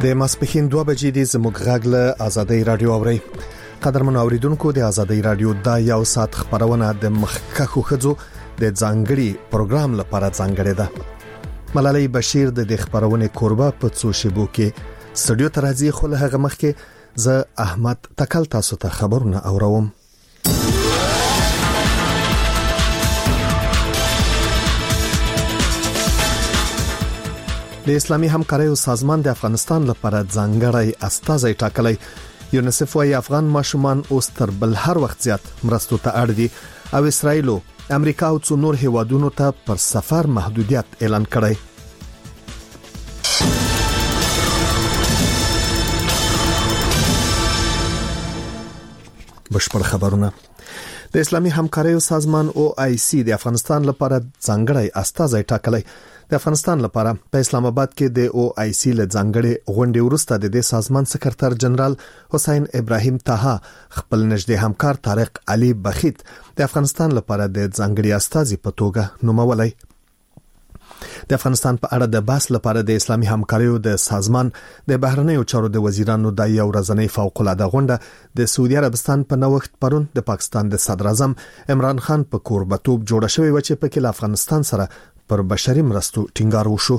د ماسپښین 2 بجې د زموږ غږ له آزادۍ رادیو اوري. قدرمن اوریدونکو، د آزادۍ رادیو د یو ساعت خبرونه د مخکخو خځو د ځانګړي پروګرام لپاره ځانګړې ده. ملالۍ بشیر د خبرونه کوربه په څو شیبو کې سټډیو ته راځي، خو له هغه مخکې زه احمد تکل تاسو ته خبرونه اوروم. د اسلامي همکاریو سازمان د افغانستان لپاره ځانګړی استازی ټاکلی. یونیسف وايي افغان ماشومان اوس تر بل هر وخت زیات مرستو ته اړ دي او اسرائیل، امریکا او څو نور هیوادونو ته پر سفر محدودیت اعلان کړی. بشپړ خبرونه. د اسلامي همکاریو سازمان OIC د افغانستان لپاره ځانګړی استازی ټاکلی. د افغانستان لپاره په اسلام آباد کې د OIC له ځانګړي غونډې وروسته د سازمان سکرټر جنرال حسین ابراهیم طه خپل نږدې همکار طارق علي بخیت د افغانستان لپاره د ځانګړي استازي په توګه نومولای. د افغانستان په اړه د بحث لپاره د اسلامي همکاریو د سازمان د بهرنیو چارو د وزیرانو د یو ورځنی فوق العاده غونډه د سعودي عربستان په نوښت پرون د پاکستان د صدر اعظم عمران خان په کوربتوب جوړه شوې و چې په کې له افغانستان سره پر بشري مرستو ټینګار وشو.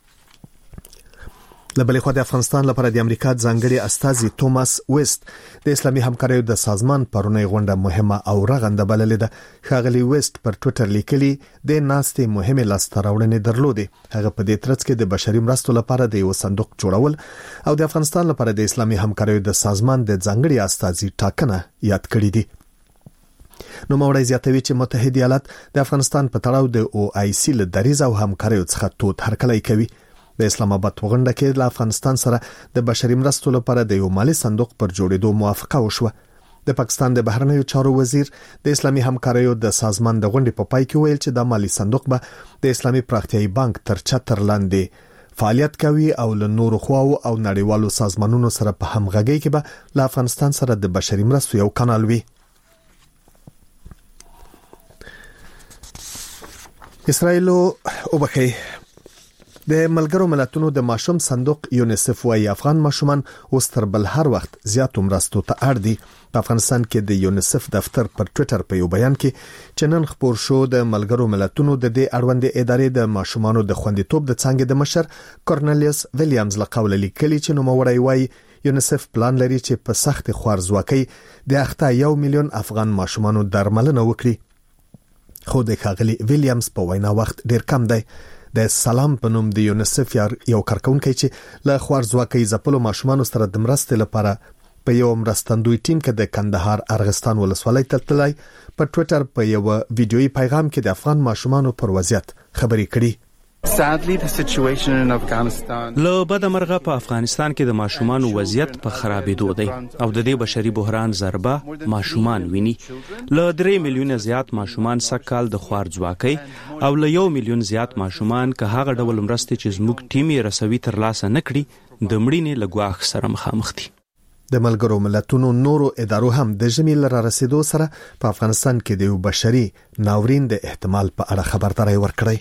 لبلې خو د افغانستان لپاره د امریکا ځانګړي استازي توماس ویست د اسلامي همکاریو د سازمان پرونی غونډه مهمه او رغنده بللې ده. ښاغلي ویست پر ټوئیټر لیکلي د ناستې مهمه لاستهراوړنې درلودې. هغه په دې ترڅ کې د بشري مرستو لپاره د یو صندوق جوړول او د افغانستان لپاره د اسلامي همکاریو د سازمان د ځانګړي استازي ټاکنه یاد کړې دي. نو مورای زیاتوي چې متحده ایالات د افغانستان په تړاو د OIC له دریځ او همکاریو څخه تود هرکلی کوي. د اسلام آباد غونډه کې د افغانستان سره د بشري مرستو لپاره د یو مالی صندوق پر جوړېدو موافقه وشوه. د پاکستان د بهرنیو چارو وزیر د اسلامي همکاریو د سازمان د غونډې په پای کې ویل چې د مالی صندوق به د اسلامي پراختیایي بانک تر چتر لاندې فعالیت کوي او له نورو خواو او نړیوالو سازمانونو سره په همغږۍ کې به له افغانستان سره د بشري مرستو یو کانال وي. اسرائیل وبخي د ملګرو ملتونو د ماشوم صندوق یونیسف وايي افغان ماشومان اوس تر بل هر وخت زیات مرستو ته اړ دي. په افغانستان کې د یونیسف دفتر پر ټوئیټر په یو بیان کې چې نن خبر شو د ملګرو ملتونو د دې اړوند ادارې د ماشومانو د خوندیتوب د څنګه د مشر کورنلیوس ویلیامز لقول لیکلي چې نو موړی وايي یونیسف پلان لري چې په سخت خوارزواکۍ د اخته 1 میلیون افغان ماشومانو درملنه وکړي. خو د ښاغلي ویلیامز په وینا وخت ډیر کم دی. د سلام په نوم د یونیسف یو کارکونکي چې له خوارزواکۍ ځپلو ماشومانو سره د مرستې لپاره په یو مرستندوی ټیم کې د کندهار ارغستان ولسوالۍ ته تللی په ټوئیټر په یو ویډیویي پیغام کې د افغان ماشومانو پر وضعیت خبرې کړي. له بدمرغه په افغانستان کې د ماشومانو وضعیت په خرابېدو دی او د دې بشري بحران ضربه ماشومان ویني. له 3 میلیون زیات ماشومان سکهال د خوارځواکۍ او له 1 میلیون زیات ماشومان که هغه ډول مرستې چې زموږ ټیم یې رسوي ترلاسه نکړي د مړینې له ګواښ سره مخامخ دي. د ملګرو ملتونو نورو ادارو هم د ژمي لره رسیدو سره په افغانستان کې د بشري ناورین د احتمال په اړه خبرداري ورکړي.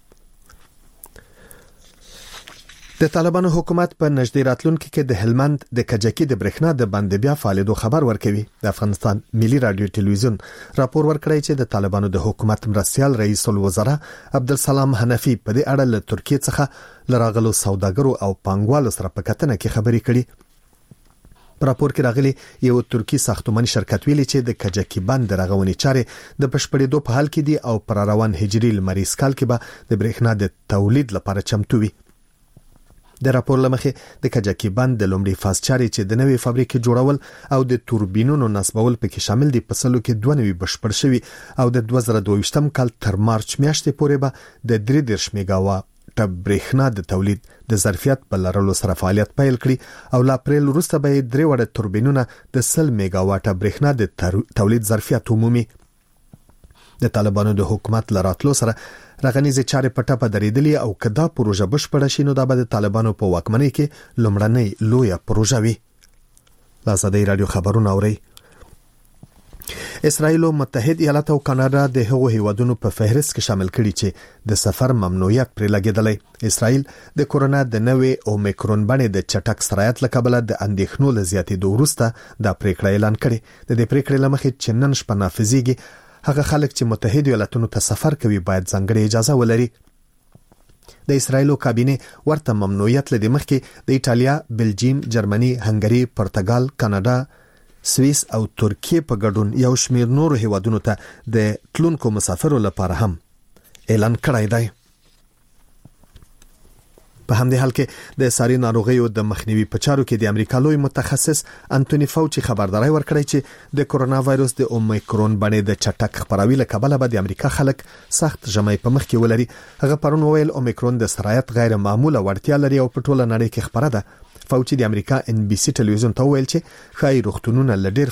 د طالبانو حکومت په نږدې راتلونکي کې د هلمند د کجکی د برېښنا د بند بیا فعالیتو خبر ورکوي. د افغانستان ملي رادیو ټلویزیون راپور ورکړی چې د طالبانو د حکومت مرستيال رئیس الوزرا عبدالسلام حنفي په دې اړه له ترکیه څخه لراغلو سوداګرو او پانګوالو سره په کتنه کې خبرې کړي. په راپور کې راغلي یو ترکی ساختماني شرکت ویلي چې د کجکی بند رغونې چارې د بشپړېدو په حال کې دي او پر روان هجري لمریز کال کې به د برېښنا د تولید لپاره چمتو وي. د راپور لمخې د کجکی بند د لومړي فاز چارې چې د نوې فابریکې جوړول او د توربینونو نصبول پکې شامل دي په سلو کې 92 بشپړ شوي او د 2022م کال تر مارچ میاشتې پورې به د 33 میگاواټ برېښنا د تولید د ظرفیت په لرلو سره فعالیت پیل کړي او ل اپریل وروسته به 3 وړ توربینونه د 100 میگاواټ برېښنا د تولید ظرفیت عمومي. د طالبانو د حکومت لراتلو سره رغنیزه چارې پټه په درېدلې او کدا پروژه بشپړه شي نو د طالبانو په واکمنۍ کې لومړنۍ لویه پروژه وي. آزادۍ رادیو خبرونه اوري. اسرائیل او متحد ایالات او کاناډا د هغو هیوادونو په فهرست کې شامل کړي چې د سفر ممنوعیت پر لګیدلې. اسرائیل د کورونا د نوې اومیکرون باندې د چټک سرایت لکبله د اندېښنو له زیاتېدو وروسته د پریکړې اعلان کړي. د دې پریکړې لمخې چې نن شپه نافذیږي، هغه خلک چې متحد ایالاتونو ته سفر کوي باید ځانګړې اجازه ولري. د اسرائیل کابینه ورته ممنوعیت لدی مخکې د ایټالیا، بلجیم، جرمني، هنګری، پرتګال، کاناډا، سویس او ترکیه په ګډون یو شمېر نورو هیوادونو ته د تلونکو مسافرو لپاره هم اعلان کړی دی. په همدې حال کې د ساري ناروغیو د مخنیوي په چارو کې د امریکا لوی متخصص انټونی فاوچي خبرداري ورکړی چې د کورونا وایروس د اومیکرون باندې د چټک خپراوي له کبله به د امریکا خلک سخت ژمي په مخ کې ولري. هغه پرون وویل اومیکرون د سرایت غیر معموله وړتیا لري او په ټوله نړۍ کې خبره ده. فاوچي د امریکا NBC ټلویزیون ته ویل چې خای روغتونونه لډیر